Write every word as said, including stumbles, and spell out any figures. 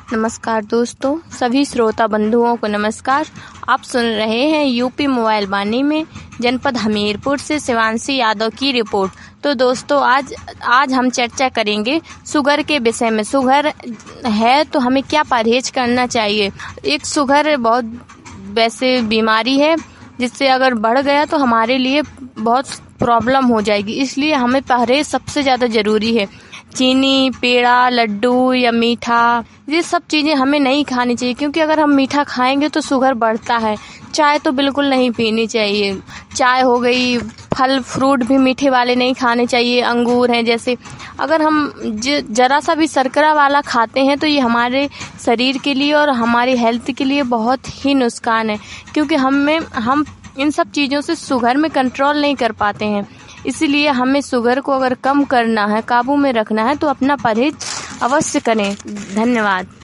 नमस्कार दोस्तों, सभी श्रोता बंधुओं को नमस्कार। आप सुन रहे हैं यूपी मोबाइल वाणी में जनपद हमीरपुर से शिवांशी यादव की रिपोर्ट। तो दोस्तों आज आज हम चर्चा करेंगे शुगर के विषय में। शुगर है तो हमें क्या परहेज करना चाहिए। एक शुगर बहुत वैसे बीमारी है जिससे अगर बढ़ गया तो हमारे लिए बहुत प्रॉब्लम हो जाएगी, इसलिए हमें परहेज सबसे ज़्यादा ज़रूरी है। चीनी, पेड़ा, लड्डू या मीठा, ये सब चीज़ें हमें नहीं खानी चाहिए, क्योंकि अगर हम मीठा खाएंगे तो शुगर बढ़ता है। चाय तो बिल्कुल नहीं पीनी चाहिए। चाय हो गई, फल फ्रूट भी मीठे वाले नहीं खाने चाहिए। अंगूर हैं जैसे, अगर हम ज, जरा सा भी शर्करा वाला खाते हैं तो ये हमारे शरीर के लिए और हमारी हेल्थ के लिए बहुत ही नुकसान है, क्योंकि हमें हम इन सब चीज़ों से शुगर में कंट्रोल नहीं कर पाते हैं। इसीलिए हमें शुगर को अगर कम करना है, काबू में रखना है, तो अपना परहेज अवश्य करें। धन्यवाद।